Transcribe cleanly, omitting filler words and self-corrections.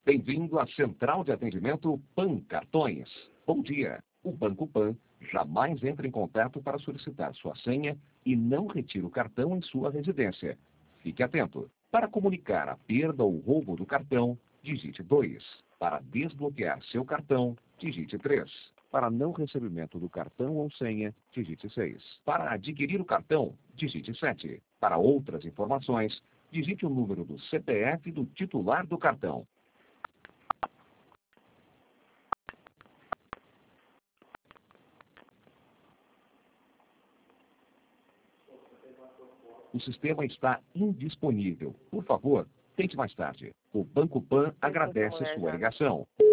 Bem-vindo à Central de Atendimento PAN Cartões. Bom dia. O Banco PAN jamais entra em contato para solicitar sua senha e não retira o cartão em sua residência. Fique atento. Para comunicar a perda ou roubo do cartão, digite 2. Para desbloquear seu cartão, digite 3. Para não recebimento do cartão ou senha, digite 6. Para adquirir o cartão, digite 7. Para outras informações, digite o número do CPF do titular do cartão. O sistema está indisponível. Por favor, tente mais tarde. O Banco PAN agradece sua ligação.